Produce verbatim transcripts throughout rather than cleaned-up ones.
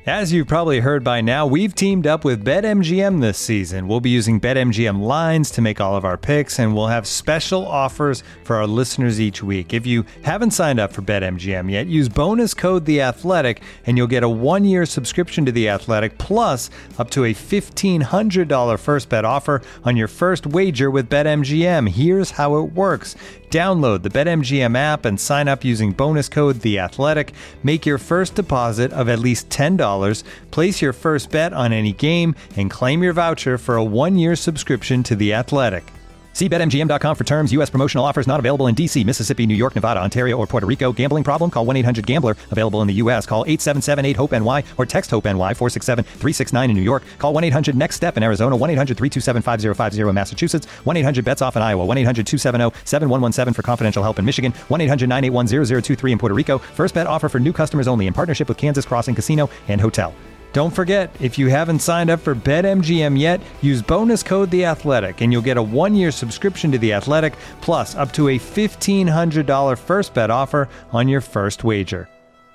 As you've probably heard by now, we've teamed up with BetMGM this season. We'll be using BetMGM lines to make all of our picks, and we'll have special offers for our listeners each week. If you haven't signed up for BetMGM yet, use bonus code The Athletic, and you'll get a one-year subscription to The Athletic, plus up to a fifteen hundred dollars first bet offer on your first wager with BetMGM. Here's how it works. Download the BetMGM app and sign up using bonus code The Athletic. Make your first deposit of at least ten dollars, place your first bet on any game, and claim your voucher for a one-year subscription to The Athletic. See Bet M G M dot com for terms. U S promotional offers not available in D C, Mississippi, New York, Nevada, Ontario, or Puerto Rico. Gambling problem? Call one eight hundred gambler. Available in the U S. Call eight seven seven eight hope N Y or text HOPE-NY four six seven three six nine in New York. Call one eight hundred next step in Arizona. one eight hundred three two seven five zero five zero in Massachusetts. one eight hundred bets off in Iowa. one eight hundred two seven zero seven one one seven for confidential help in Michigan. one eight hundred nine eight one zero zero two three in Puerto Rico. First bet offer for new customers only in partnership with Kansas Crossing Casino and Hotel. Don't forget, if you haven't signed up for BetMGM yet, use bonus code The Athletic, and you'll get a one-year subscription to The Athletic, plus up to a fifteen hundred dollars first bet offer on your first wager.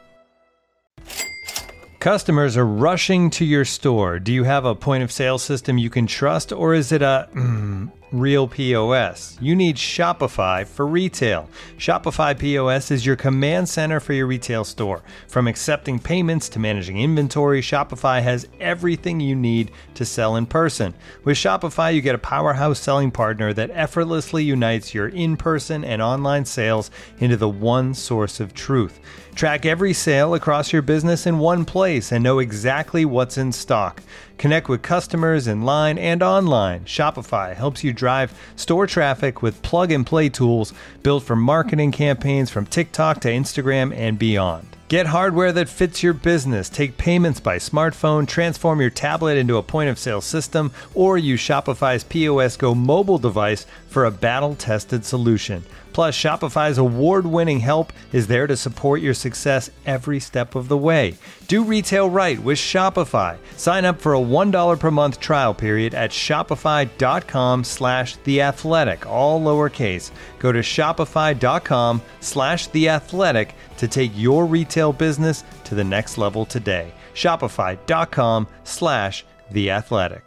Customers are rushing to your store. Do you have a point-of-sale system you can trust, or is it a mm, real P O S? You need Shopify for retail. Shopify P O S is your command center for your retail store. From accepting payments to managing inventory, Shopify has everything you need to sell in person. With Shopify, you get a powerhouse selling partner that effortlessly unites your in-person and online sales into the one source of truth. Track every sale across your business in one place and know exactly what's in stock. Connect with customers in line and online. Shopify helps you drive store traffic with plug-and-play tools built for marketing campaigns from TikTok to Instagram and beyond. Get hardware that fits your business. Take payments by smartphone, transform your tablet into a point-of-sale system, or use Shopify's P O S Go mobile device for a battle-tested solution. Plus, Shopify's award-winning help is there to support your success every step of the way. Do retail right with Shopify. Sign up for a one dollar per month trial period at shopify.com slash theathletic, all lowercase. Go to shopify.com slash theathletic to take your retail business to the next level today. Shopify.com slash theathletic.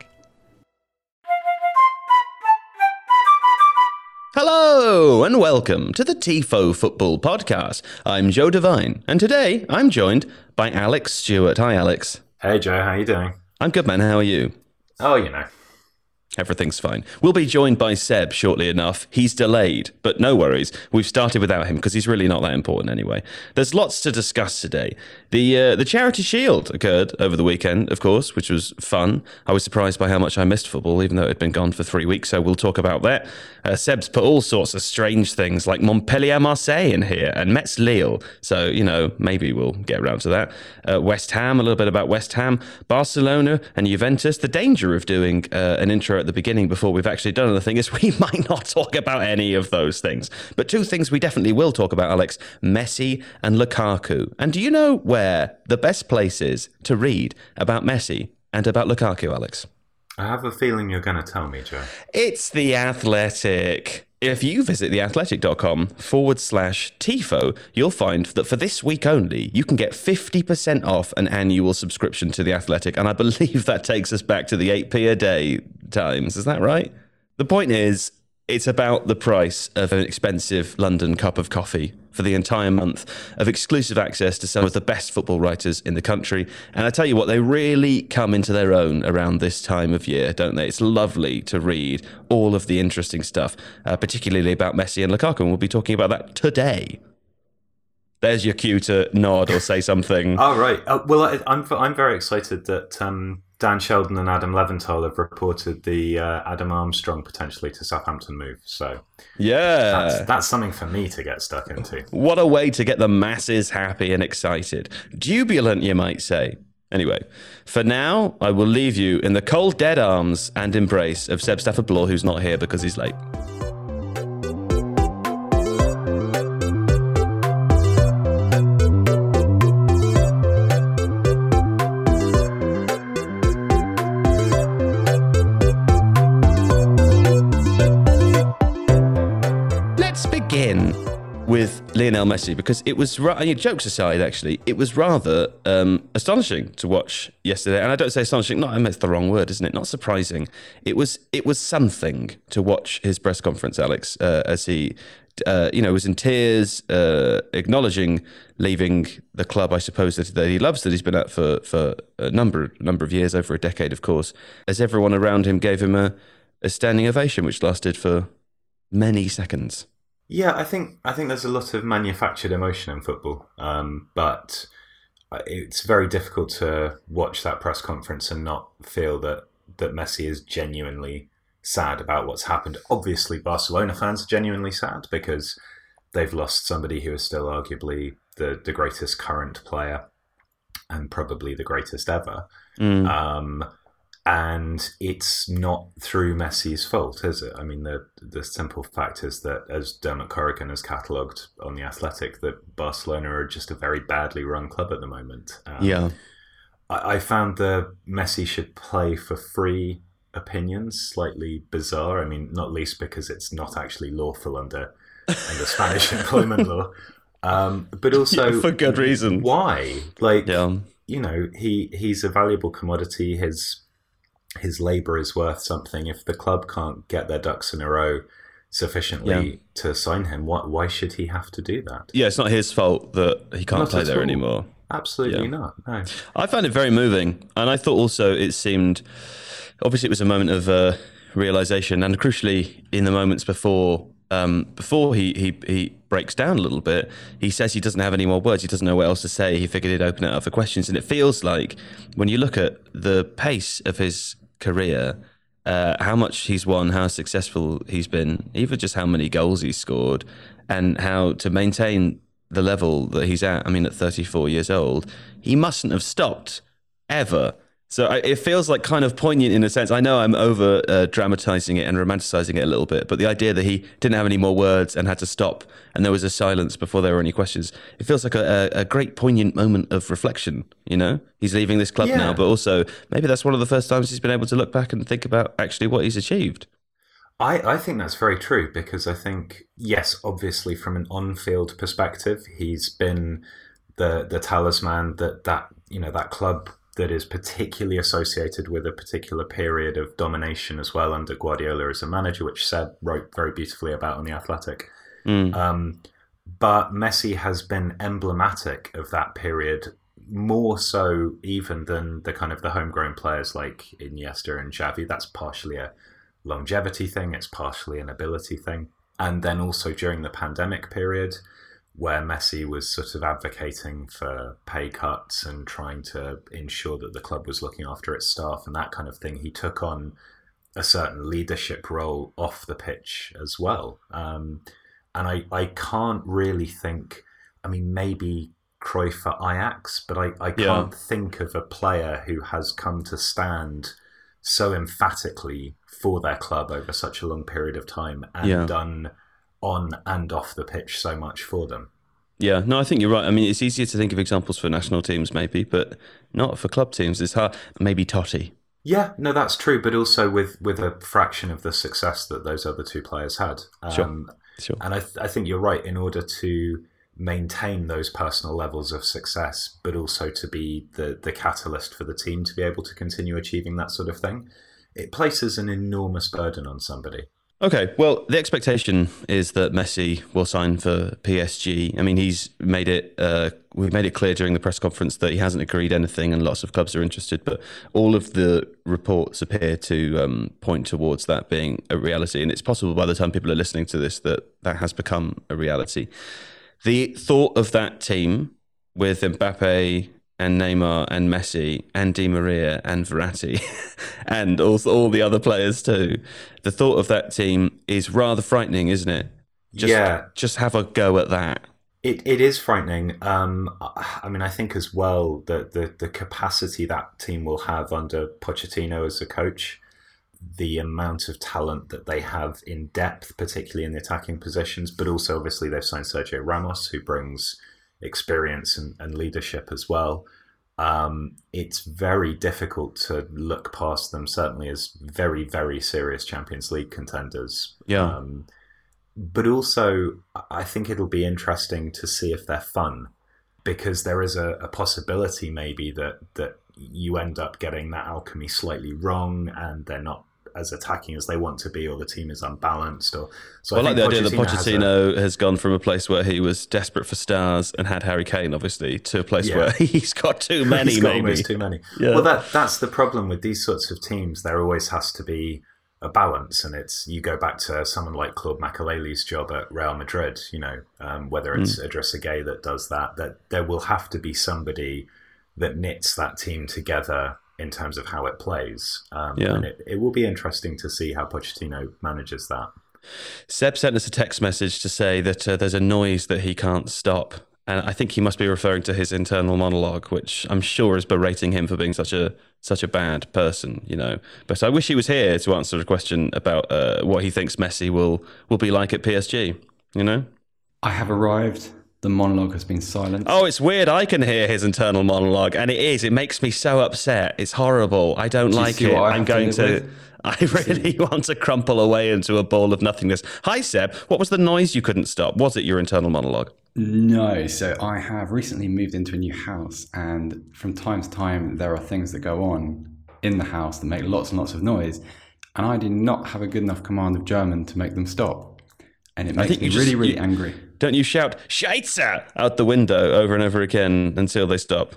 Hello and welcome to the Tifo Football Podcast. I'm Joe Devine, and today I'm joined by Alex Stewart. Hi, Alex. Hey, Joe. How you doing? I'm good, man. How are you? Oh, you know. Everything's fine. We'll be joined by Seb shortly enough. He's delayed, but no worries. We've started without him because he's really not that important anyway. There's lots to discuss today. The uh, the Charity Shield occurred over the weekend, of course, which was fun. I was surprised by how much I missed football, even though it had been gone for three weeks, so we'll talk about that. Uh, Seb's put all sorts of strange things like Montpellier-Marseille in here and Metz-Lille, so, you know, maybe we'll get around to that. Uh, West Ham, a little bit about West Ham, Barcelona and Juventus. The danger of doing uh, an intro at the beginning before we've actually done anything is we might not talk about any of those things. But two things we definitely will talk about, Alex: Messi and Lukaku. And do you know where the best place is to read about Messi and about Lukaku, Alex? I have a feeling you're going to tell me, Joe. It's The Athletic. If you visit theathletic.com forward slash Tifo, you'll find that for this week only, you can get fifty percent off an annual subscription to The Athletic. And I believe that takes us back to the eight p a day times. Is that right? The point is, it's about the price of an expensive London cup of coffee for the entire month of exclusive access to some of the best football writers in the country. And I tell you what, they really come into their own around this time of year, don't they? It's lovely to read all of the interesting stuff, uh, particularly about Messi and Lukaku, and we'll be talking about that today. There's your cue to nod or say something. Oh, right. Uh, well, I, I'm I'm very excited that um, Dan Sheldon and Adam Leventhal have reported the uh, Adam Armstrong potentially to Southampton move. So yeah, that's, that's something for me to get stuck into. What a way to get the masses happy and excited. Jubilant, you might say. Anyway, for now, I will leave you in the cold, dead arms and embrace of Seb Stafford-Bloor, who's not here because he's late. Lionel Messi, because it was, I mean, jokes aside, actually, it was rather um, astonishing to watch yesterday. And I don't say astonishing, not, I mean, it's the wrong word, isn't it? Not surprising. It was it was something to watch his press conference, Alex, uh, as he, uh, you know, was in tears, uh, acknowledging leaving the club, I suppose, that, that he loves, that he's been at for, for a number, number of years, over a decade, of course, as everyone around him gave him a, a standing ovation, which lasted for many seconds. Yeah, I think I think there's a lot of manufactured emotion in football, um, but it's very difficult to watch that press conference and not feel that that Messi is genuinely sad about what's happened. Obviously, Barcelona fans are genuinely sad because they've lost somebody who is still arguably the, the greatest current player and probably the greatest ever. Mm. Um, And it's not through Messi's fault, is it? I mean, the the simple fact is that, as Dermot Corrigan has catalogued on The Athletic, that Barcelona are just a very badly run club at the moment. Um, yeah. I, I found the Messi should play for free opinions slightly bizarre. I mean, not least because it's not actually lawful under, under Spanish employment law. Um, but also... Yeah, for good reason. Why? Like, yeah. you know, he he's a valuable commodity. His... his labour is worth something. If the club can't get their ducks in a row sufficiently yeah. to sign him, why, why should he have to do that? Yeah, it's not his fault that he can't not play there all. anymore. Absolutely yeah. not. No. I found it very moving. And I thought also it seemed, obviously it was a moment of uh, realisation, and crucially in the moments before um, before he, he, he breaks down a little bit, he says he doesn't have any more words. He doesn't know what else to say. He figured he'd open it up for questions. And it feels like when you look at the pace of his career, uh, how much he's won, how successful he's been, even just how many goals he's scored, and how to maintain the level that he's at. I mean, at thirty-four years old, he mustn't have stopped ever. So I, it feels like kind of poignant in a sense. I know I'm over uh, dramatizing it and romanticizing it a little bit, but the idea that he didn't have any more words and had to stop and there was a silence before there were any questions, it feels like a, a, a great poignant moment of reflection. You know, he's leaving this club yeah. now, but also maybe that's one of the first times he's been able to look back and think about actually what he's achieved. I, I think that's very true, because I think, yes, obviously from an on-field perspective, he's been the the talisman that, that you know, that club that is particularly associated with a particular period of domination as well under Guardiola as a manager, which Seb wrote very beautifully about on The Athletic. Mm. Um, but Messi has been emblematic of that period, more so even than the kind of the homegrown players like Iniesta and Xavi. That's partially a longevity thing, it's partially an ability thing. And then also during the pandemic period, where Messi was sort of advocating for pay cuts and trying to ensure that the club was looking after its staff and that kind of thing, he took on a certain leadership role off the pitch as well. Um, and I, I can't really think, I mean, maybe Cruyff for Ajax, but I, I can't yeah. think of a player who has come to stand so emphatically for their club over such a long period of time and yeah. done on and off the pitch so much for them. Yeah, no, I think you're right. I mean, it's easier to think of examples for national teams maybe, but not for club teams. It's hard. Maybe Totti. Yeah, no, that's true, but also with, with a fraction of the success that those other two players had. Um, sure, sure. And I, th- I think you're right, in order to maintain those personal levels of success, but also to be the, the catalyst for the team to be able to continue achieving that sort of thing, it places an enormous burden on somebody. Okay, well, the expectation is that Messi will sign for P S G. I mean, he's made it, uh, we've made it clear during the press conference that he hasn't agreed anything and lots of clubs are interested, but all of the reports appear to um, point towards that being a reality. And it's possible by the time people are listening to this that that has become a reality. The thought of that team with Mbappe and Neymar and Messi and Di Maria and Verratti and also all the other players too, the thought of that team is rather frightening, isn't it? Just, yeah. Just have a go at that. It It is frightening. Um, I mean, I think as well that the, the capacity that team will have under Pochettino as a coach, the amount of talent that they have in depth, particularly in the attacking positions, but also obviously they've signed Sergio Ramos, who brings experience and, and leadership as well. Um, it's very difficult to look past them, certainly as very, very serious Champions League contenders. Yeah. Um, but also I think it'll be interesting to see if they're fun, because there is a, a possibility maybe that that you end up getting that alchemy slightly wrong, and they're not as attacking as they want to be, or the team is unbalanced. Or so well, I, I like the idea that Pochettino Pochettino has, a, has gone from a place where he was desperate for stars and had Harry Kane, obviously, to a place Yeah. where he's got too many. he's got maybe almost too many. Yeah. Well, that that's the problem with these sorts of teams. There always has to be a balance, and it's you go back to someone like Claude Makelele's job at Real Madrid. You know, um, whether it's mm. Idrissa Gueye that does that, that there will have to be somebody that knits that team together in terms of how it plays. Um, yeah. And it, it will be interesting to see how Pochettino manages that. Seb sent us a text message to say that uh, there's a noise that he can't stop. And I think he must be referring to his internal monologue, which I'm sure is berating him for being such a such a bad person, you know. But I wish he was here to answer a question about uh, what he thinks Messi will, will be like at P S G, you know? I have arrived. The monologue has been silent. Oh, it's weird. I can hear his internal monologue, and it is. It makes me so upset. It's horrible. I don't Do you like see it. what I I'm have to going live to. with? I really want to crumple away into a ball of nothingness. Hi, Seb. What was the noise you couldn't stop? Was it your internal monologue? No. So I have recently moved into a new house, and from time to time, there are things that go on in the house that make lots and lots of noise, and I do not have a good enough command of German to make them stop. And it makes think me you really, just- really you- angry. Don't you shout "Scheiße" out the window over and over again until they stop?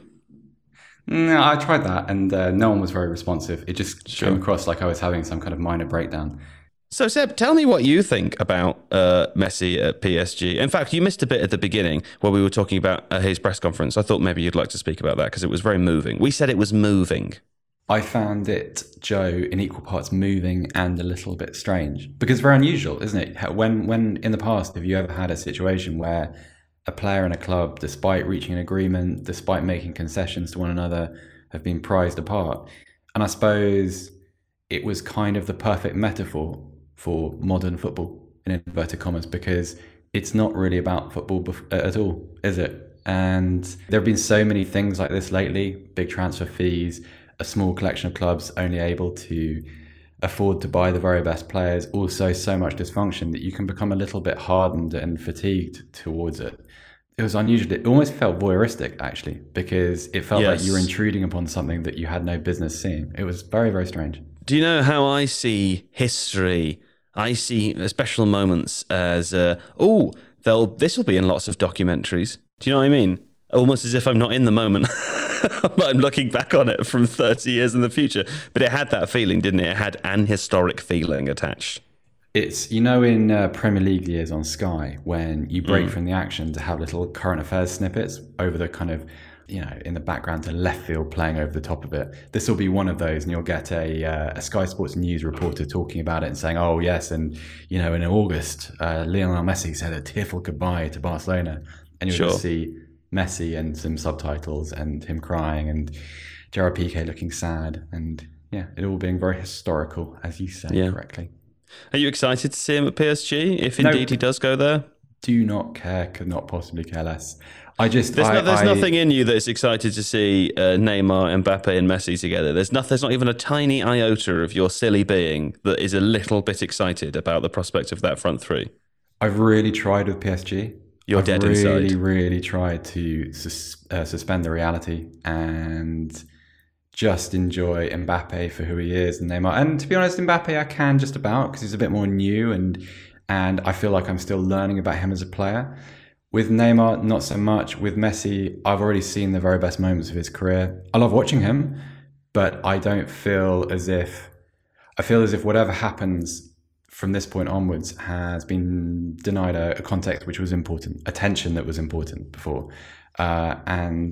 No, I tried that, and uh, no one was very responsive. It just Sure. came across like I was having some kind of minor breakdown. So, Seb, tell me what you think about uh, Messi at P S G. In fact, you missed a bit at the beginning where we were talking about uh, his press conference. I thought maybe you'd like to speak about that because it was very moving. We said it was moving. I found it, Joe, in equal parts moving and a little bit strange, because it's very unusual, isn't it? How- When, when in the past, have you ever had a situation where a player and a club, despite reaching an agreement, despite making concessions to one another, have been prized apart? And I suppose it was kind of the perfect metaphor for modern football, in inverted commas, because it's not really about football bef- at all, is it? And there have been so many things like this lately, big transfer fees, a small collection of clubs only able to afford to buy the very best players, also so much dysfunction that you can become a little bit hardened and fatigued towards it. It was unusual. It almost felt voyeuristic, actually, because it felt Yes. like you were intruding upon something that you had no business seeing. It was very, very strange. Do you know how I see history? I see special moments as, uh, oh, they'll this will be in lots of documentaries. Do you know what I mean? Almost as if I'm not in the moment, but I'm looking back on it from thirty years in the future. But it had that feeling, didn't it? It had an historic feeling attached. It's, you know, in uh, Premier League years on Sky, when you break Mm. from the action to have little current affairs snippets over the kind of, you know, in the background to left field playing over the top of it. This will be one of those, and you'll get a, uh, a Sky Sports News reporter talking about it and saying, oh, yes, and, you know, in August, uh, Lionel Messi said a tearful goodbye to Barcelona. And you'll Sure. just see Messi and some subtitles and him crying and Gerard Piqué looking sad, and, yeah, it all being very historical, as you say Yeah. correctly. Are you excited to see him at P S G, if No. indeed he does go there? Do not care, could not possibly care less. I just, There's, I, no, there's I, nothing in you that's excited to see uh, Neymar, Mbappe, and Messi together. There's not, there's not even a tiny iota of your silly being that is a little bit excited about the prospect of that front three. I've really tried with P S G. You're I've dead really, inside. really tried to sus- uh, suspend the reality and just enjoy Mbappe for who he is and Neymar. And to be honest, Mbappe I can just about, because he's a bit more new, and and I feel like I'm still learning about him as a player. With Neymar, not so much. With Messi, I've already seen the very best moments of his career. I love watching him, but I don't feel as if I feel as if whatever happens from this point onwards has been denied a, a context which was important, attention that was important before. Uh, and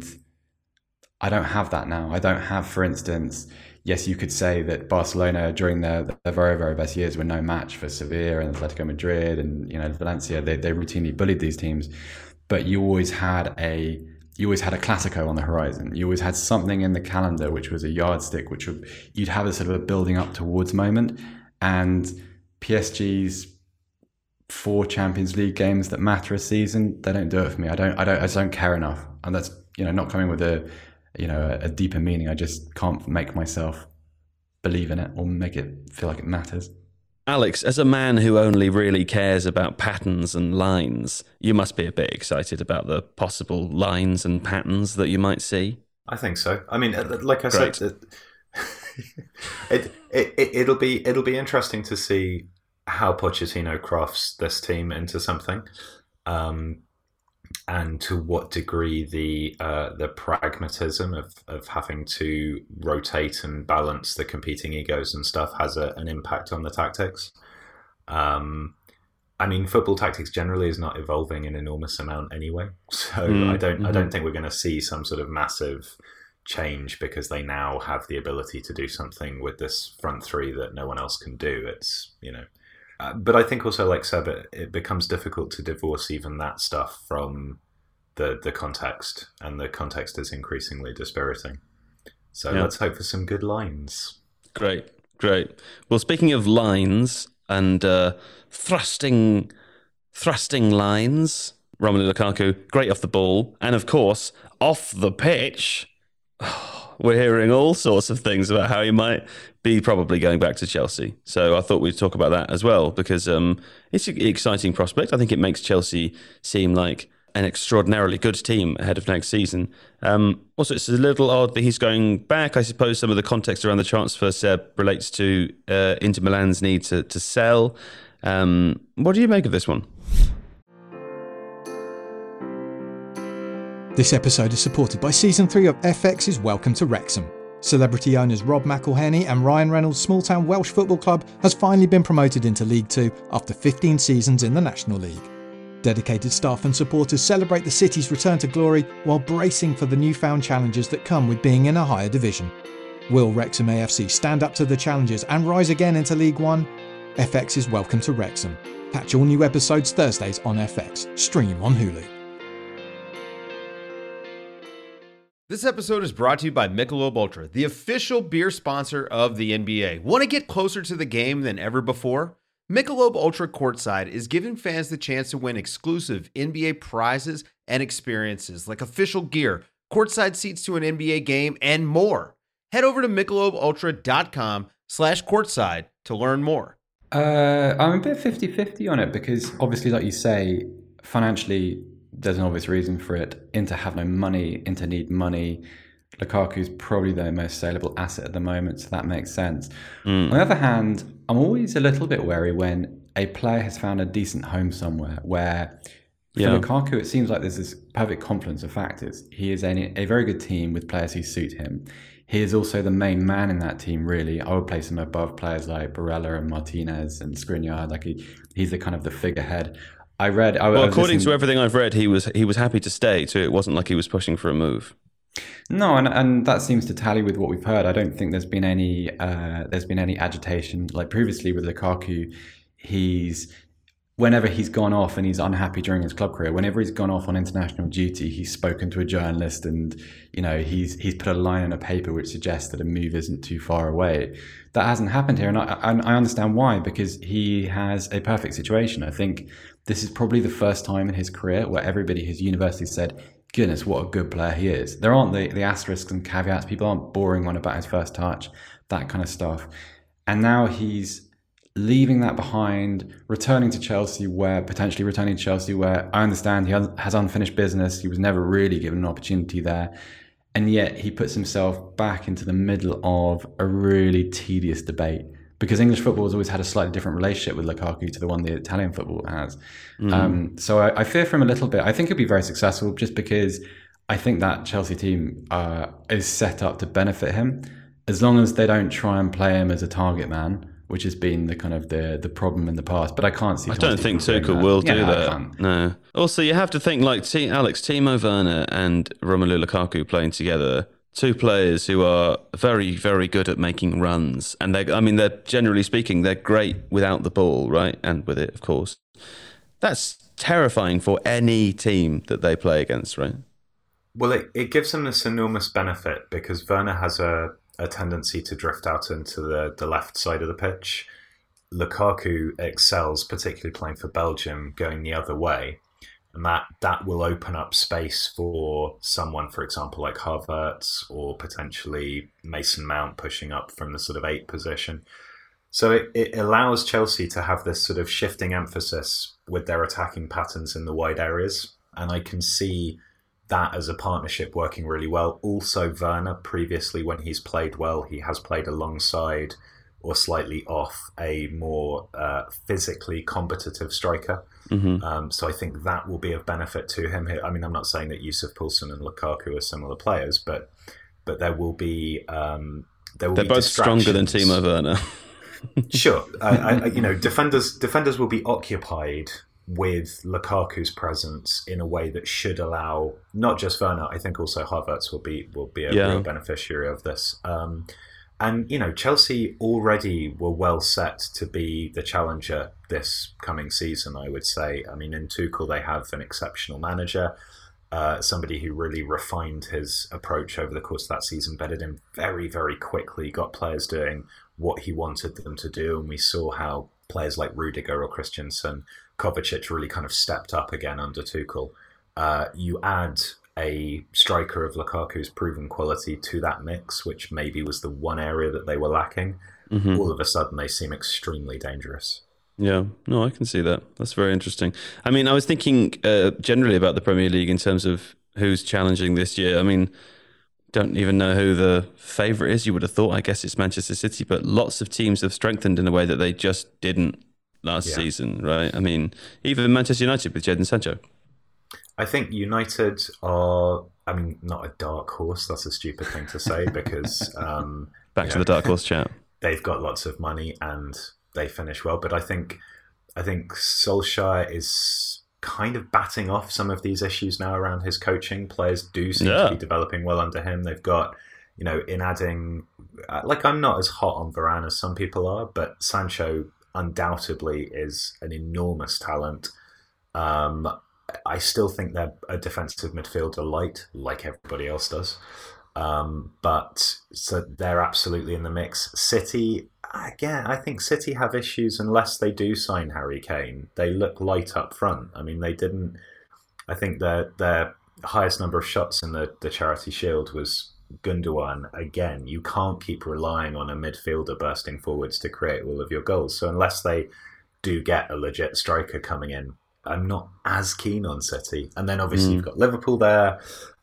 I don't have that now. I don't have, for instance, yes, you could say that Barcelona during their, their very, very best years were no match for Sevilla and Atletico Madrid and, you know, Valencia. They, they routinely bullied these teams, but you always had a you always had a Clasico on the horizon. You always had something in the calendar which was a yardstick, which would, you'd have a sort of a building up towards moment. And P S G's four Champions League games that matter a season, they don't do it for me. I don't, I don't, I just don't care enough. And that's, you know, not coming with a, you know, a deeper meaning. I just can't make myself believe in it or make it feel like it matters. Alex, as a man who only really cares about patterns and lines, you must be a bit excited about the possible lines and patterns that you might see. I think so. I mean, like I Great. said, it, it, it, it'll be it'll be interesting to see how Pochettino crafts this team into something, um, and to what degree the uh, the pragmatism of, of having to rotate and balance the competing egos and stuff has a, an impact on the tactics. Um, I mean, football tactics generally is not evolving an enormous amount anyway, so Mm, I don't I mhm. don't think we're going to see some sort of massive change because they now have the ability to do something with this front three that no one else can do. It's, you know, uh, but I think also, like Seb, it, it becomes difficult to divorce even that stuff from the the context, and the context is increasingly dispiriting. So Yeah. let's hope for some good lines. Great, great. Well, speaking of lines and uh, thrusting, thrusting lines, Romelu Lukaku, great off the ball, and of course off the pitch. We're hearing all sorts of things about how he might be probably going back to Chelsea. So I thought we'd talk about that as well, because um, it's an exciting prospect. I think it makes Chelsea seem like an extraordinarily good team ahead of next season. Um, also, it's a little odd that he's going back. I suppose some of the context around the transfer, Seb, relates to uh, Inter Milan's need to, to sell. Um, what do you make of this one? This episode is supported by Season three of F X's Welcome to Wrexham. Celebrity owners Rob McElhenney and Ryan Reynolds' small-town Welsh football club has finally been promoted into League Two after fifteen seasons in the National League. Dedicated staff and supporters celebrate the city's return to glory while bracing for the newfound challenges that come with being in a higher division. Will Wrexham A F C stand up to the challenges and rise again into League One? F X's Welcome to Wrexham. Catch all new episodes Thursdays on F X. Stream on Hulu. This episode is brought to you by Michelob Ultra, the official beer sponsor of the N B A. Want to get closer to the game than ever before? Michelob Ultra Courtside is giving fans the chance to win exclusive N B A prizes and experiences like official gear, courtside seats to an N B A game, and more. Head over to michelobultra.com slash courtside to learn more. Uh, I'm a bit fifty-fifty on it because obviously, like you say, financially, there's an obvious reason for it. Inter have no money, Inter need money. Lukaku's probably their most saleable asset at the moment, so that makes sense. Mm. On the other hand, I'm always a little bit wary when a player has found a decent home somewhere where for Yeah. Lukaku, it seems like there's this perfect confluence of factors. He is a, a very good team with players who suit him. He is also the main man in that team, really. I would place him above players like Barella and Martinez and Skriniar. Like he, he's the kind of the figurehead. I read. I, Well, I was according to listening- everything I've read, he was he was happy to stay too. It wasn't like he was pushing for a move. No, and and that seems to tally with what we've heard. I don't think there's been any uh, there's been any agitation like previously with Lukaku. He's whenever he's gone off and he's unhappy during his club career, whenever he's gone off on international duty, he's spoken to a journalist and you know he's he's put a line in a paper which suggests that a move isn't too far away. That hasn't happened here, and I and I understand why, because he has a perfect situation. I think this is probably the first time in his career where everybody has universally said, goodness, what a good player he is. There aren't the, the asterisks and caveats. People aren't boring on about his first touch, that kind of stuff. And now he's leaving that behind, returning to Chelsea, where potentially returning to Chelsea, where I understand he has unfinished business. He was never really given an opportunity there. And yet he puts himself back into the middle of a really tedious debate, because English football has always had a slightly different relationship with Lukaku to the one the Italian football has. Mm. Um, so I, I fear for him a little bit. I think he'll be very successful just because I think that Chelsea team uh, is set up to benefit him, as long as they don't try and play him as a target man, which has been the kind of the the problem in the past. But I can't see. I Thomas don't think Tuchel doing Tuchel that. will Yeah, do no, I that. can't. No. Also, you have to think like T- Alex, Timo Werner and Romelu Lukaku playing together. Two players who are very, very good at making runs. And they I mean, they're generally speaking, they're great without the ball, right? And with it, of course. That's terrifying for any team that they play against, right? Well, it, it gives them this enormous benefit because Werner has a, a tendency to drift out into the, the left side of the pitch. Lukaku excels, particularly playing for Belgium, going the other way. And that, that will open up space for someone, for example, like Havertz or potentially Mason Mount pushing up from the sort of eight position. So it, it allows Chelsea to have this sort of shifting emphasis with their attacking patterns in the wide areas. And I can see that as a partnership working really well. Also, Werner, previously when he's played well, he has played alongside or slightly off a more uh, physically competitive striker. Mm-hmm. Um, so I think that will be of benefit to him. I mean, I'm not saying that Yusuf Poulsen and Lukaku are similar players, but but there will be um, there will They're be both stronger than Timo Werner. Sure, I, I, you know, defenders defenders will be occupied with Lukaku's presence in a way that should allow not just Werner. I think also Havertz will be will be a yeah. real beneficiary of this. Um, and you know, Chelsea already were well set to be the challenger this coming season. I would say. I mean, in Tuchel they have an exceptional manager. Uh, somebody who really refined his approach over the course of that season, bedded in very, very quickly, got players doing what he wanted them to do. And we saw how players like Rudiger or Christensen, Kovacic really kind of stepped up again under Tuchel. Uh, you add a striker of Lukaku's proven quality to that mix, which maybe was the one area that they were lacking. Mm-hmm. All of a sudden, they seem extremely dangerous. Yeah, no, I can see that. That's very interesting. I mean, I was thinking uh, generally about the Premier League in terms of who's challenging this year. I mean, don't even know who the favourite is. You would have thought, I guess it's Manchester City, but lots of teams have strengthened in a way that they just didn't last yeah. season, right? I mean, even Manchester United with Jadon Sancho. I think United are, I mean, not a dark horse. That's a stupid thing to say because... Um, Back to know, the dark horse chat. They've got lots of money and they finish well. But I think I think Solskjaer is kind of batting off some of these issues now around his coaching. Players do seem yeah. to be developing well under him. They've got, you know, in adding... Like, I'm not as hot on Varane as some people are, but Sancho undoubtedly is an enormous talent. Um, I still think they're a defensive midfielder light, like everybody else does. Um, but so they're absolutely in the mix. City, again, I think City have issues unless they do sign Harry Kane. They look light up front. I mean, they didn't. I think their their highest number of shots in the, the Charity Shield was Gundogan. Again, you can't keep relying on a midfielder bursting forwards to create all of your goals. So unless they do get a legit striker coming in, I'm not as keen on City. And then obviously mm. you've got Liverpool there.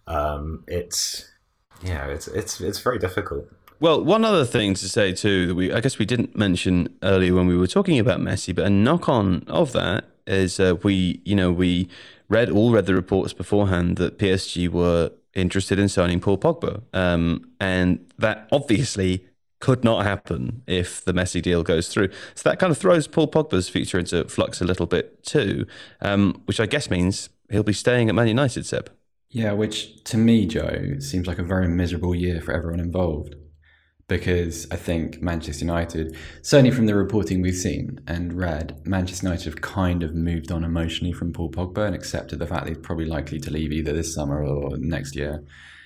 Um, it's yeah, it's it's it's very difficult. Well, one other thing to say too that we I guess we didn't mention earlier when we were talking about Messi, but a knock on of that is uh, we you know we read all read the reports beforehand that P S G were interested in signing Paul Pogba, um, and that obviously could not happen if the Messi deal goes through. So that kind of throws Paul Pogba's future into flux a little bit too, um, which I guess means he'll be staying at Man United, Seb. Yeah, which to me, Joe, seems like a very miserable year for everyone involved. Because I think Manchester United, certainly from the reporting we've seen and read, Manchester United have kind of moved on emotionally from Paul Pogba and accepted the fact that he's probably likely to leave either this summer or next year.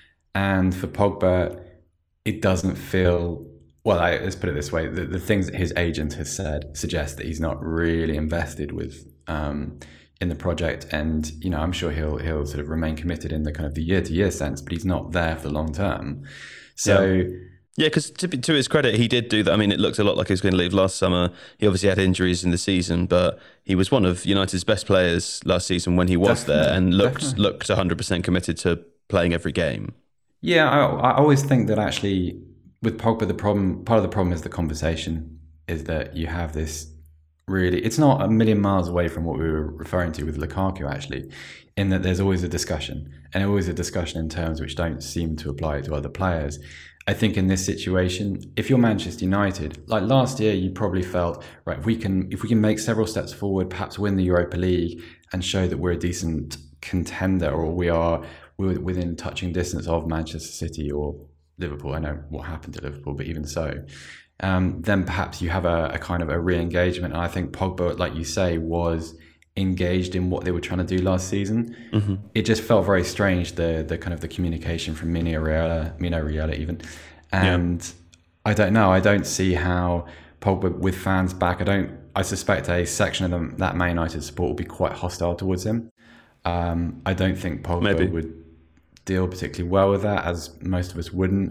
And for Pogba, it doesn't feel... Well, I, let's put it this way. The, the things that his agent has said suggest that he's not really invested with um, in the project. And, you know, I'm sure he'll he'll sort of remain committed in the kind of the year-to-year sense, but he's not there for the long term. So... Yeah. Yeah, because to, to his credit, he did do that. I mean, it looked a lot like he was going to leave last summer. He obviously had injuries in the season, but he was one of United's best players last season when he was definitely, there and looked definitely. looked one hundred percent committed to playing every game. Yeah, I, I always think that actually with Pogba, the problem, part of the problem is the conversation, is that you have this really, it's not a million miles away from what we were referring to with Lukaku actually, in that there's always a discussion and always a discussion in terms which don't seem to apply to other players. I think in this situation, if you're Manchester United, like last year, you probably felt, right, we can if we can make several steps forward, perhaps win the Europa League and show that we're a decent contender, or we are we're within touching distance of Manchester City or Liverpool. I know what happened to Liverpool, but even so, um, then perhaps you have a, a kind of a re-engagement. And I think Pogba, like you say, was engaged in what they were trying to do last season. Mm-hmm. It just felt very strange, the the kind of the communication from Mino Raiola, Mino Raiola even. And yeah. I don't know, I don't see how Pogba, with fans back, I don't, I suspect a section of them, that Man United support will be quite hostile towards him. Um, I don't think Pogba Maybe. would deal particularly well with that, as most of us wouldn't.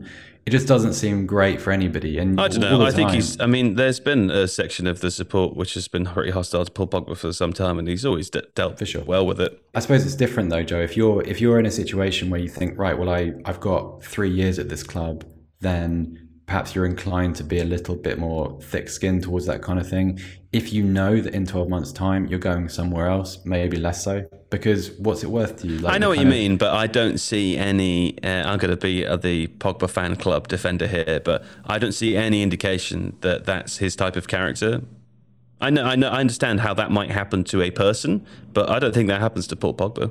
it just doesn't seem great for anybody. And I don't know. I think time, he's. I mean, there's been a section of the support which has been pretty hostile to Paul Pogba for some time, and he's always de- dealt for sure. well with it. I suppose it's different though, Joe. If you're if you're in a situation where you think, right, well, I I've got three years at this club, then perhaps you're inclined to be a little bit more thick-skinned towards that kind of thing. If you know that in twelve months' time you're going somewhere else, maybe less so. Because what's it worth to you? Like I know what you of... mean, but I don't see any... Uh, I'm going to be uh, the Pogba fan club defender here, but I don't see any indication that that's his type of character. I know, I know, I understand how that might happen to a person, but I don't think that happens to Paul Pogba.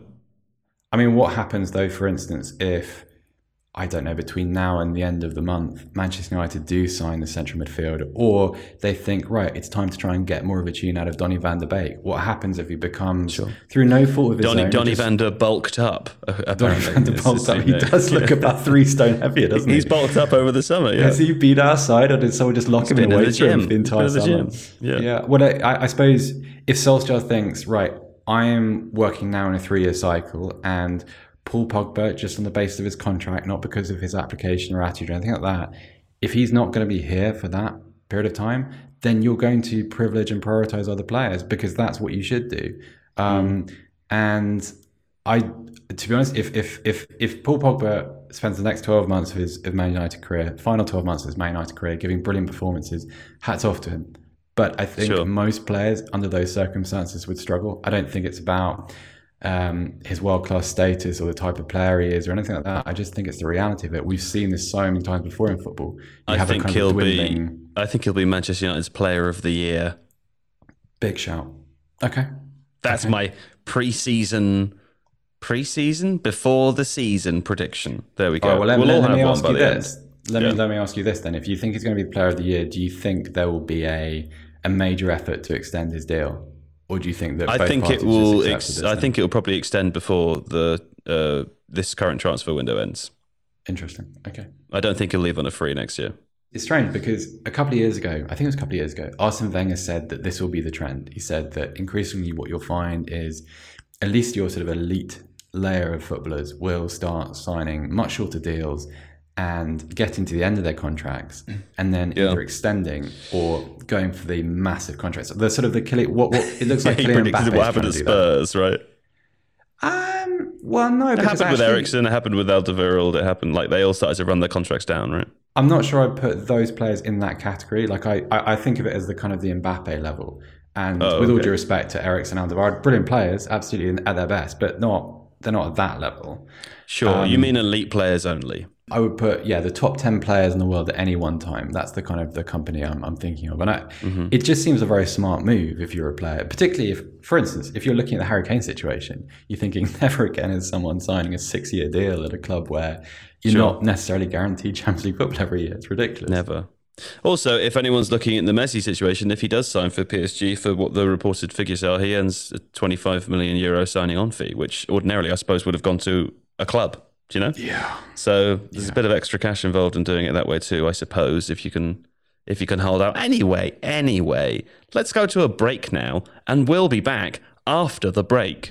I mean, what happens, though, for instance, if... I don't know, between now and the end of the month, Manchester United do sign the central midfielder, or they think, right, it's time to try and get more of a tune out of Donny van der Beek. What happens if he becomes, sure. through no fault of his Donny, own... Donny just, van der bulked up, apparently. Donny van der bulked up. He does look about three stone heavier, doesn't he? He's bulked up over the summer, yeah. Has he been outside, or did someone just lock He's him in the weight room the, the entire the summer? Gym. Yeah. yeah. Well, I, I suppose if Solskjaer thinks, right, I am working now in a three-year cycle, and... Paul Pogba, just on the basis of his contract, not because of his application or attitude or anything like that, if he's not going to be here for that period of time, then you're going to privilege and prioritize other players, because that's what you should do. Um, mm. And I, to be honest, if if if if Paul Pogba spends the next twelve months of his of Man United career, final twelve months of his Man United career, giving brilliant performances, hats off to him. But I think sure. most players under those circumstances would struggle. I don't think it's about um his world-class status or the type of player he is or anything like that. I just think it's the reality of it. We've seen this so many times before in football. You I have think a kind he'll of dwindling... be I think he'll be Manchester United's player of the year. Big shout. Okay. That's okay. my pre-season pre-season before the season prediction. There we go. Oh, well, let, we'll let, all let have me one ask by you the this. end. Let yeah. me let me ask you this then. If you think he's going to be player of the year, do you think there will be a a major effort to extend his deal? Or do you think that both I think parties it will. just Ex- this I then? think it will probably extend before the uh, this current transfer window ends. Interesting. Okay. I don't think he'll leave on a free next year. It's strange because a couple of years ago, I think it was a couple of years ago, Arsene Wenger said that this will be the trend. He said that increasingly what you'll find is at least your sort of elite layer of footballers will start signing much shorter deals and getting to the end of their contracts and then yeah. either extending or going for the massive contracts. The sort of the Kylian, what, what it looks like yeah, Kylian Mbappe what happened at Spurs, that. right? Um, well, no, it happened actually, with Eriksen, it happened with Alderweireld, it happened like they all started to run their contracts down, right? I'm not sure I'd put those players in that category. Like I, I, I think of it as the kind of the Mbappe level. And oh, with okay. all due respect to Eriksen and Alderweireld, brilliant players, absolutely at their best, but not they're not at that level. Sure, um, you mean elite players only? I would put, yeah, the top ten players in the world at any one time. That's the kind of the company I'm, I'm thinking of. And I, mm-hmm. it just seems a very smart move if you're a player, particularly if, for instance, if you're looking at the Harry Kane situation, you're thinking never again is someone signing a six-year deal at a club where you're sure. not necessarily guaranteed Champions League football every year. It's ridiculous. Never. Also, if anyone's looking at the Messi situation, if he does sign for P S G for what the reported figures are, he earns a twenty-five million euro signing on fee, which ordinarily I suppose would have gone to a club. Do you know? Yeah. So there's yeah. a bit of extra cash involved in doing it that way too, I suppose, if you can if you can hold out. Anyway, anyway, let's go to a break now, and we'll be back after the break.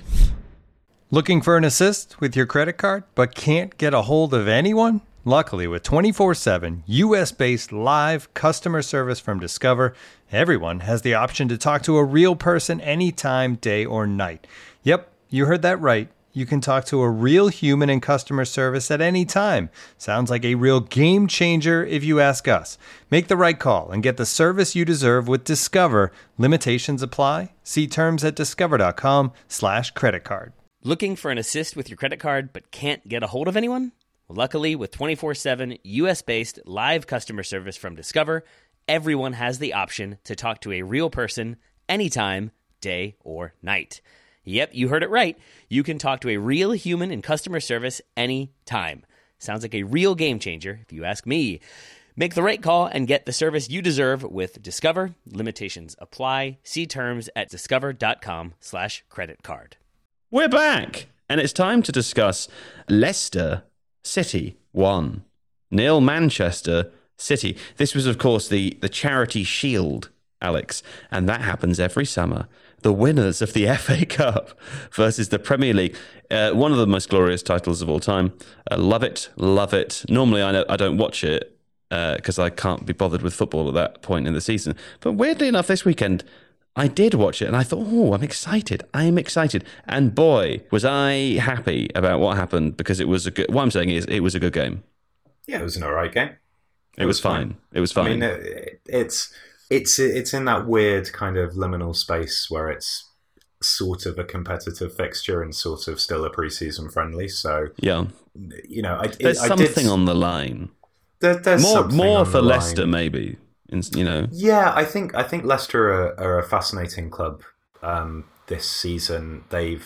Looking for an assist with your credit card, but can't get a hold of anyone? Luckily, with twenty-four seven U S-based live customer service from Discover, everyone has the option to talk to a real person anytime, day or night. Yep, you heard that right. You can talk to a real human in customer service at any time. Sounds like a real game changer if you ask us. Make the right call and get the service you deserve with Discover. Limitations apply. See terms at discover.com slash credit card. Looking for an assist with your credit card but can't get a hold of anyone? Well, luckily, with twenty-four seven U S-based live customer service from Discover, everyone has the option to talk to a real person anytime, day or night. Yep, you heard it right. You can talk to a real human in customer service anytime. Sounds like a real game changer, if you ask me. Make the right call and get the service you deserve with Discover. Limitations apply. See terms at discover.com slash credit card. We're back, and it's time to discuss Leicester City one, nil Manchester City. This was, of course, the, the Charity Shield, Alex, and that happens every summer. The winners of the F A Cup versus the Premier League. Uh, one of the most glorious titles of all time. Uh, love it, love it. Normally, I, know, I don't watch it, because uh, I can't be bothered with football at that point in the season. But weirdly enough, this weekend, I did watch it and I thought, oh, I'm excited. I am excited. And boy, was I happy about what happened, because it was a good, what I'm saying is it was a good game. Yeah, it was an all right game. It, it was, was fine. fine. It was fine. I mean, it, it's, it's, it's in that weird kind of liminal space where it's sort of a competitive fixture and sort of still a preseason friendly. So, yeah, you know, I, there's I something did, on the line. There, there's more, something more on for the Leicester, line. maybe. You know, yeah, I think I think Leicester are, are a fascinating club um, this season. They've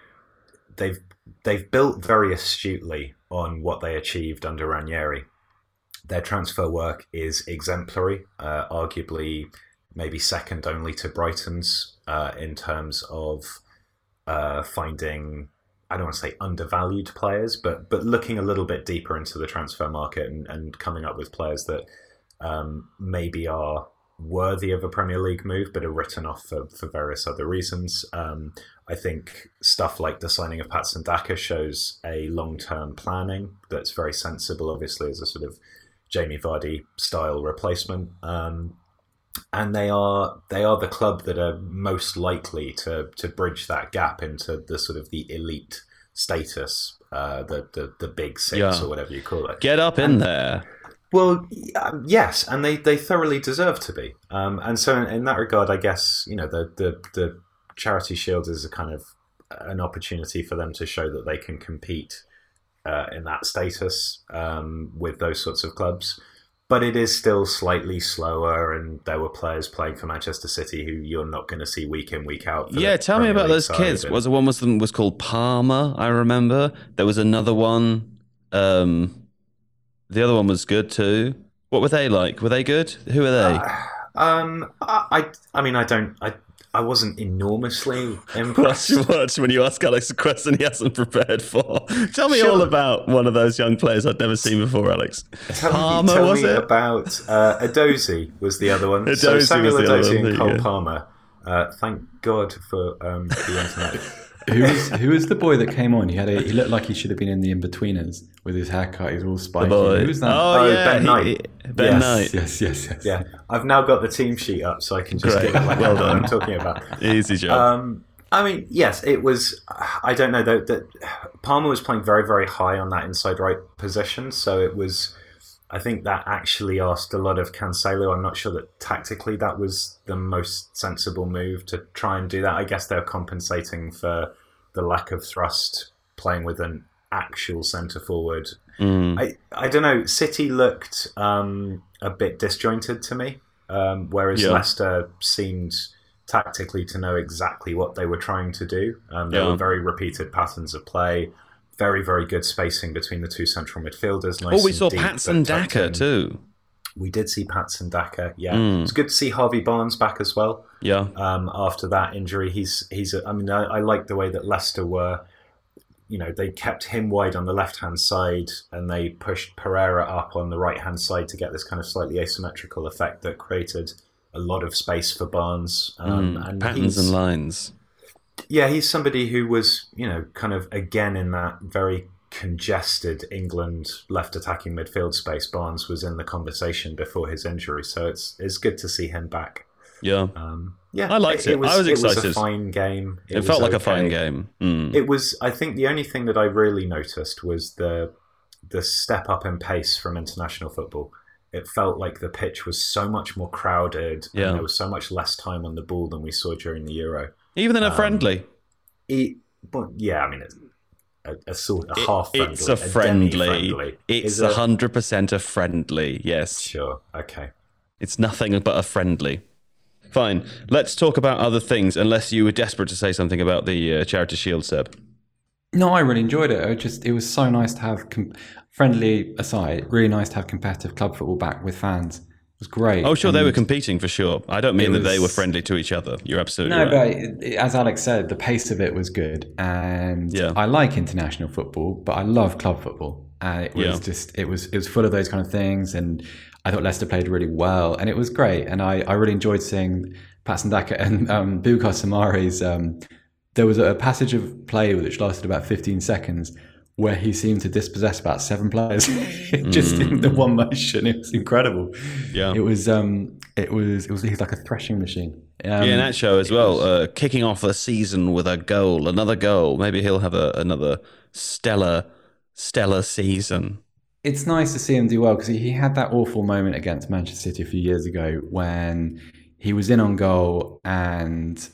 they've they've built very astutely on what they achieved under Ranieri. Their transfer work is exemplary, uh, arguably maybe second only to Brighton's uh, in terms of uh, finding, I don't want to say undervalued players, but but looking a little bit deeper into the transfer market and, and coming up with players that um, maybe are worthy of a Premier League move, but are written off for, for various other reasons. Um, I think stuff like the signing of Patson Daka shows a long-term planning that's very sensible, obviously, as a sort of Jamie Vardy style replacement. Um, and they are they are the club that are most likely to to bridge that gap into the sort of the elite status, uh, the, the the big six yeah. or whatever you call it. Get up in and, there. Well, yes, and they, they thoroughly deserve to be. Um, and so in, in that regard, I guess, you know, the, the, the Charity Shield is a kind of an opportunity for them to show that they can compete uh, in that status um, with those sorts of clubs. But it is still slightly slower, and there were players playing for Manchester City who you're not going to see week in, week out. Yeah, tell me about those kids. And... Was one was them was called Palmer, I remember. There was another one. Um, the other one was good too. What were they like? Were they good? Who are they? Uh, um, I, I mean, I don't. I, I wasn't enormously impressed. Watch, watch when you ask Alex a question he hasn't prepared for. Tell me sure. all about one of those young players I'd never seen before, Alex. Tell Palmer, me, tell was me it? About uh, Edozie was the other one. Edozie so Samuel was the Edozie other one, and Cole yeah. Palmer. Uh, thank God for um, the internet. Who was who was the boy that came on? He had a, he looked like he should have been in the In-Betweeners with his haircut. He's all spiky. Who was that? Oh, oh yeah, Ben he, Knight. He, Ben yes. Knight. Yes, yes, yes. Yeah, I've now got the team sheet up, so I can just Great. get like Well what done. I'm talking about. Easy job. Um, I mean, yes, it was. I don't know though. That Palmer was playing very, very high on that inside right position, so it was. I think that actually asked a lot of Cancelo. I'm not sure that tactically that was the most sensible move to try and do that. I guess they're compensating for the lack of thrust playing with an actual centre forward. Mm. I, I don't know. City looked um, a bit disjointed to me, um, whereas yeah. Leicester seemed tactically to know exactly what they were trying to do. Um, there yeah. were very repeated patterns of play, very, very good spacing between the two central midfielders. Nice oh, we and saw deep, Patson but tucked Daka in. too. We did see Patson Daka, yeah. Mm. It's good to see Harvey Barnes back as well. Yeah. Um, after that injury, he's he's. I mean, I, I like the way that Leicester were. You know, they kept him wide on the left-hand side, and they pushed Pereira up on the right-hand side to get this kind of slightly asymmetrical effect that created a lot of space for Barnes. Um, Mm. and Patterns and lines. Yeah, he's somebody who was, you know, kind of again in that very congested England left attacking midfield space. Barnes was in the conversation before his injury, so it's it's good to see him back. Yeah, um, yeah, I liked it. it. was, I was excited. It was a fine game. It, it felt like okay. a fine game. Mm. It was. I think the only thing that I really noticed was the the step up in pace from international football. It felt like the pitch was so much more crowded, yeah. and there was so much less time on the ball than we saw during the Euro. Even in a um, friendly. It, well, yeah, I mean, it's a, a sort of half friendly. It's a friendly. A friendly. It's a hundred percent a friendly. Yes. Sure. Okay. It's nothing but a friendly. Fine. Let's talk about other things. Unless you were desperate to say something about the uh, Charity Shield, Seb. No, I really enjoyed it. It just it was so nice to have com- friendly aside. Really nice to have competitive club football back with fans. It was great. Oh, sure, and they were competing for sure. I don't mean was, that they were friendly to each other. You're absolutely no, right. No, but it, as Alex said, the pace of it was good, and yeah. I like international football, but I love club football. And it was yeah. just it was it was full of those kind of things, and I thought Leicester played really well, and it was great. And I, I really enjoyed seeing Patson Daka and um, Bukayo Sama's. Um, there was a passage of play which lasted about fifteen seconds, where he seemed to dispossess about seven players just mm. in the one motion. It was incredible. Yeah, it was. Um, it was. It was. He's like a threshing machine. Um, yeah, Nacho as well, uh, kicking off the season with a goal, another goal. Maybe he'll have a, another stellar, stellar season. It's nice to see him do well because he, he had that awful moment against Manchester City a few years ago when he was in on goal and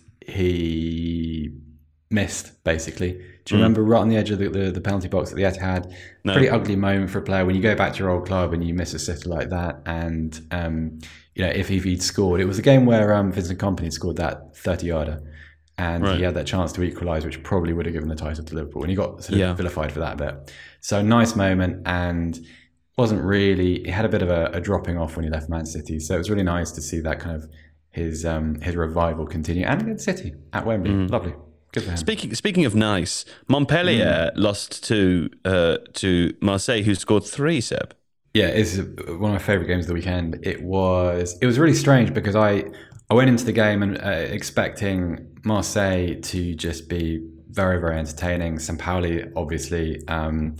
he missed, basically. Do you mm. remember right on the edge of the, the, the penalty box at the Etihad? No. Pretty ugly moment for a player when you go back to your old club and you miss a sitter like that. And, um, you know, if he'd scored, it was a game where um, Vincent Kompany scored that thirty-yarder and right. he had that chance to equalise, which probably would have given the title to Liverpool. And he got sort of yeah. vilified for that a bit. So nice moment, and wasn't really, he had a bit of a, a dropping off when he left Man City. So it was really nice to see that kind of his um, his revival continue. And against City at Wembley. Mm. Lovely. Good for him. Speaking speaking of nice, Montpellier mm. lost to uh, to Marseille, who scored three, Seb. Yeah, it's one of my favourite games of the weekend. It was it was really strange because I, I went into the game and uh, expecting Marseille to just be very, very entertaining. Sampaoli, obviously, um,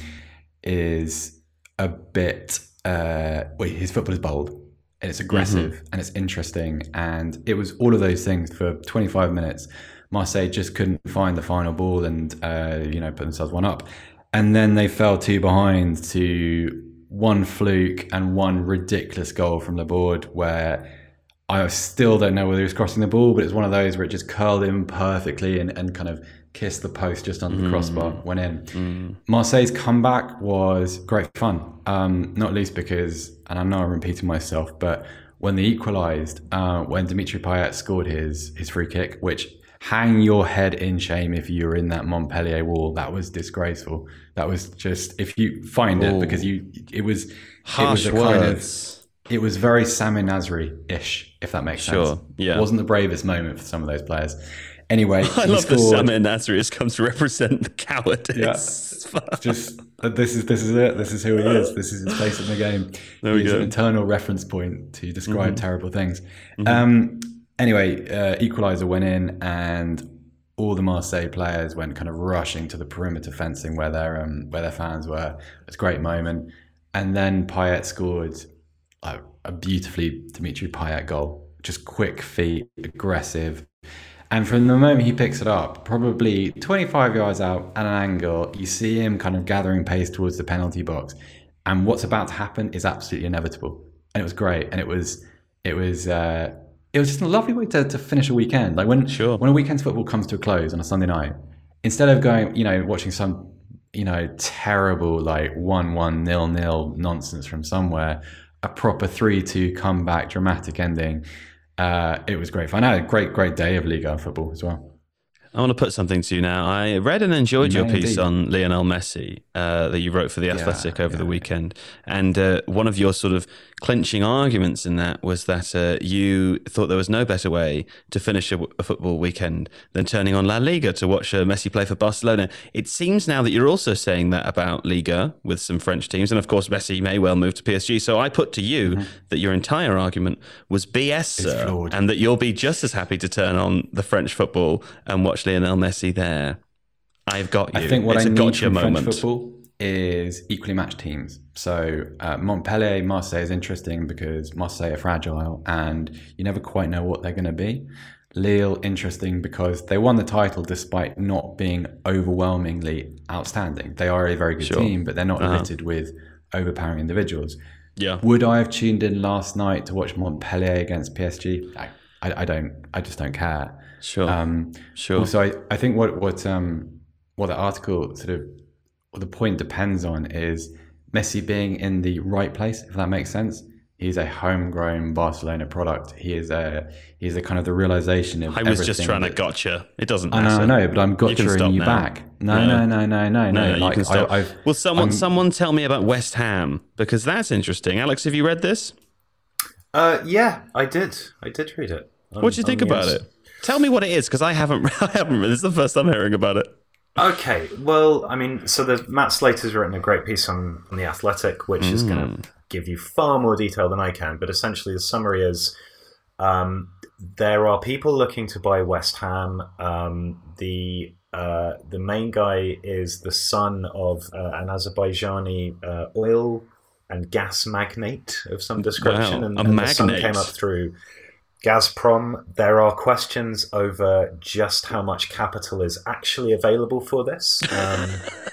is a bit... Uh, well, his football is bold and it's aggressive mm-hmm. and it's interesting. And it was all of those things for twenty-five minutes. Marseille just couldn't find the final ball and, uh, you know, put themselves one up. And then they fell two behind to one fluke and one ridiculous goal from the board where I still don't know whether he was crossing the ball, but it's one of those where it just curled in perfectly and, and kind of kissed the post just under mm. the crossbar, went in. Mm. Marseille's comeback was great fun, um, not least because, and I know I'm repeating myself, but when they equalised, uh, when Dimitri Payet scored his his free kick, which hang your head in shame if you were in that Montpellier wall. That was disgraceful. That was just, if you find Ooh. it, because you, it was, harsh it was a words. kind of, it was very Sami Nasri-ish, if that makes sure. sense. Yeah. It wasn't the bravest moment for some of those players. Anyway, I love that Sami Nasri has come to represent the cowardice. Yeah. Just, this is this is it. This is who he is. This is his place in the game. There we He's go. an eternal reference point to describe mm-hmm. terrible things. Mm-hmm. Um, Anyway, uh, equaliser went in, and all the Marseille players went kind of rushing to the perimeter fencing where their um, where their fans were. It was a great moment, and then Payet scored a, a beautifully Dimitri Payet goal, just quick feet, aggressive, and from the moment he picks it up, probably twenty-five yards out at an angle, you see him kind of gathering pace towards the penalty box, and what's about to happen is absolutely inevitable, and it was great, and it was it was. Uh, It was just a lovely way to, to finish a weekend. Like when sure. when a weekend's football comes to a close on a Sunday night, instead of going, you know, watching some, you know, terrible like one one nil nil nonsense from somewhere, a proper three two comeback, dramatic ending. Uh, it was great fun. I had a great great day of Liga football as well. I want to put something to you now. I read and enjoyed you your piece indeed. on Lionel Messi uh, that you wrote for The Athletic yeah, over yeah. the weekend. And uh, one of your sort of clinching arguments in that was that uh, you thought there was no better way to finish a, a football weekend than turning on La Liga to watch uh, Messi play for Barcelona. It seems now that you're also saying that about Liga with some French teams. And of course, Messi may well move to P S G. So I put to you mm-hmm. that your entire argument was B S, sir, and that you'll be just as happy to turn on the French football and watch Lionel Messi there. I've got you. I think what it's I a need gotcha from moment. French football is equally matched teams. So uh, Montpellier, Marseille is interesting because Marseille are fragile and you never quite know what they're going to be. Lille, interesting because they won the title despite not being overwhelmingly outstanding. They are a very good sure. team, but they're not uh-huh. littered with overpowering individuals. Yeah. Would I have tuned in last night to watch Montpellier against P S G? I, I, I don't. I just don't care. Sure. Um, sure. Also, I, I think what what um what the article sort of what the point depends on is Messi being in the right place, if that makes sense. He's a homegrown Barcelona product. He is a he's a kind of the realization of. I was just trying that, to gotcha. It doesn't I matter. know, I know, but I'm You can gotchaing stop you, now. back. No, Yeah. no, no, no, no, no. No, like, you can stop. I, I've, Will someone I'm, someone tell me about West Ham? Because that's interesting. Alex, have you read this? Uh, yeah, I did. I did read it. On, What do you think about news. it? Tell me what it is, because I haven't. I haven't. This is the first time hearing about it. Okay, well, I mean, so the Matt Slater's written a great piece on, on The Athletic, which mm. is going to give you far more detail than I can, but essentially the summary is um, there are people looking to buy West Ham. Um, the Uh, the main guy is the son of uh, an Azerbaijani uh, oil and gas magnate of some description, Wow, and, a and the son magnate. came up through Gazprom. There are questions over just how much capital is actually available for this. Um,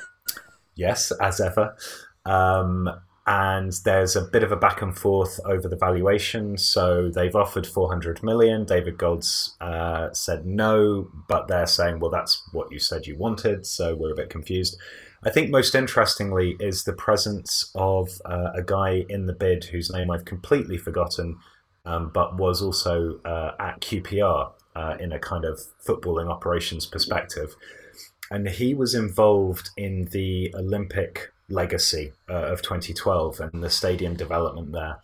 yes, as ever. Um, and there's a bit of a back and forth over the valuation. So they've offered four hundred million. David Gold's uh, said no, but they're saying, well, that's what you said you wanted. So we're a bit confused. I think most interestingly is the presence of uh, a guy in the bid whose name I've completely forgotten, um, but was also uh, at Q P R uh, in a kind of footballing operations perspective. And he was involved in the Olympic legacy uh, of twenty twelve and the stadium development there.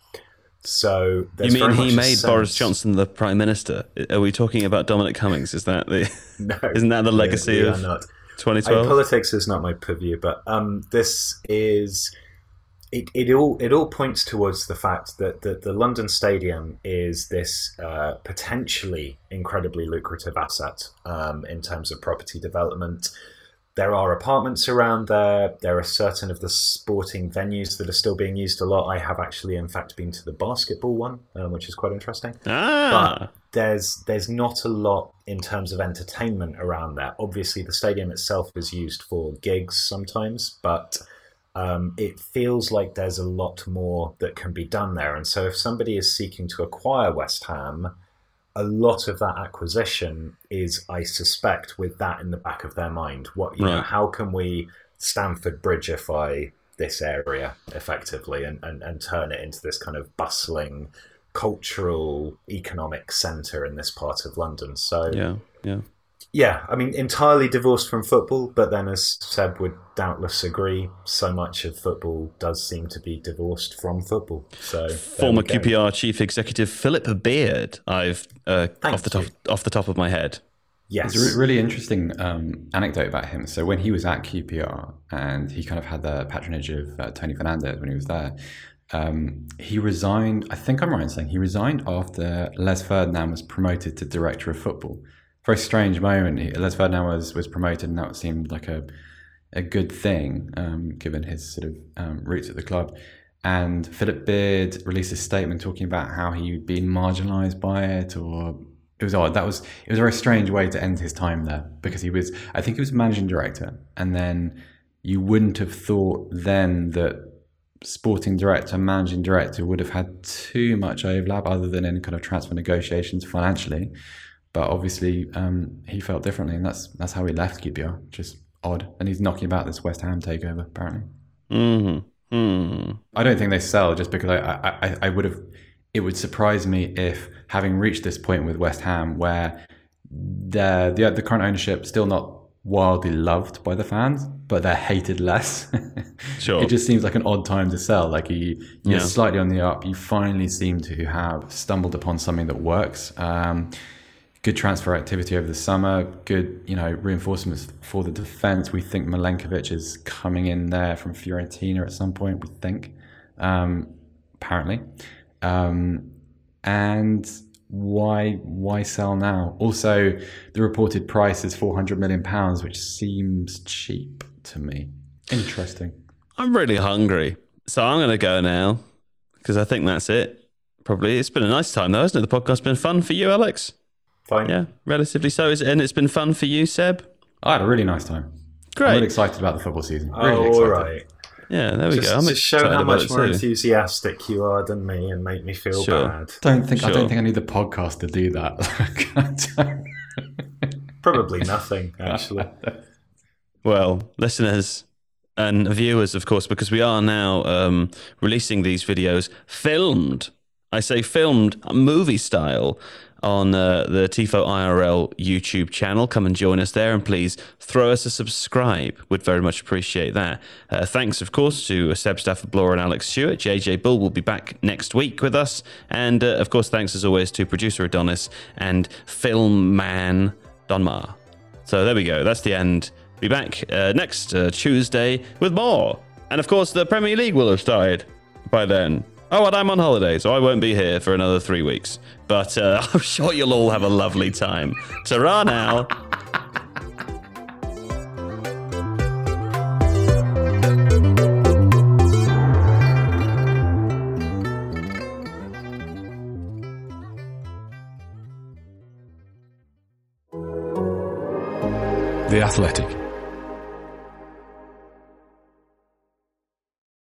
So you mean very much he a made sense... Boris Johnson the prime minister? Are we talking about Dominic Cummings? Is that the? No, isn't that the legacy we, we of not. twenty I, twelve? politics is not my purview, but um, this is it, it. all it all points towards the fact that the, the London Stadium is this uh, potentially incredibly lucrative asset um, in terms of property development. There are apartments around there. There are certain of the sporting venues that are still being used a lot. I have actually, in fact, been to the basketball one, um, which is quite interesting. Ah. But there's there's not a lot in terms of entertainment around there. Obviously, the stadium itself is used for gigs sometimes, but um, it feels like there's a lot more that can be done there. And so if somebody is seeking to acquire West Ham, a lot of that acquisition is, I suspect, with that in the back of their mind. What you Right. know, how can we Stamford Bridgeify this area effectively and, and, and turn it into this kind of bustling cultural economic centre in this part of London? So Yeah, yeah. yeah, I mean, entirely divorced from football, but then as Seb would doubtless agree, so much of football does seem to be divorced from football. So there Former we go. Q P R chief executive Philip Beard. I've uh, Thank off the top you. off the top of my head. Yes. There's a re- really interesting um, anecdote about him. So when he was at Q P R and he kind of had the patronage of uh, Tony Fernandez when he was there, um, he resigned. I think I'm right in saying he resigned after Les Ferdinand was promoted to director of football. Very strange moment. He, Les Ferdinand was, was promoted, and that seemed like a a good thing, um, given his sort of um, roots at the club. And Philip Beard released a statement talking about how he'd been marginalised by it, or it was odd. That was it was a very strange way to end his time there, because he was, I think he was managing director, and then you wouldn't have thought then that sporting director, managing director would have had too much overlap other than in kind of transfer negotiations financially. But obviously, um, he felt differently, and that's that's how he left Q P R. Just odd, and he's knocking about this West Ham takeover apparently. Mm-hmm. Mm. I don't think they sell, just because I, I, I would have. It would surprise me if, having reached this point with West Ham, where the the, the current ownership still not wildly loved by the fans, but they're hated less. Sure. It just seems like an odd time to sell. Like you, you're Yeah. slightly on the up. You finally seem to have stumbled upon something that works. Um, Good transfer activity over the summer, good, you know, reinforcements for the defence. We think Milenkovic is coming in there from Fiorentina at some point, we think, um, apparently. Um, and why why sell now? Also, the reported price is four hundred million pounds, which seems cheap to me. Interesting. I'm really hungry, so I'm going to go now because I think that's it. Probably. It's been a nice time though, hasn't it? The podcast's been fun for you, Alex. Fine. Yeah, relatively so. Is- And it's been fun for you, Seb? I had a really nice time. Great. I'm really excited about the football season. Really Oh, excited. all right. Yeah, there we Just, go. I'm just show excited how about much it more too. enthusiastic you are than me and make me feel Sure. bad. Don't think I Sure. don't think I need the podcast to do that. Probably nothing, actually. Well, listeners and viewers, of course, because we are now um, releasing these videos filmed. I say filmed, movie style, on uh, the Tifo I R L YouTube channel. Come and join us there, and please throw us a subscribe. We'd very much appreciate that. Uh, thanks, of course, to Seb Stafford Bloor and Alex Stewart. J J Bull will be back next week with us. And, uh, of course, thanks as always to producer Adonis and film man Don Mar. So there we go. That's the end. Be back uh, next uh, Tuesday with more. And, of course, the Premier League will have started by then. Oh, and I'm on holiday, so I won't be here for another three weeks. But uh, I'm sure you'll all have a lovely time. Ta-ra now. The Athletic.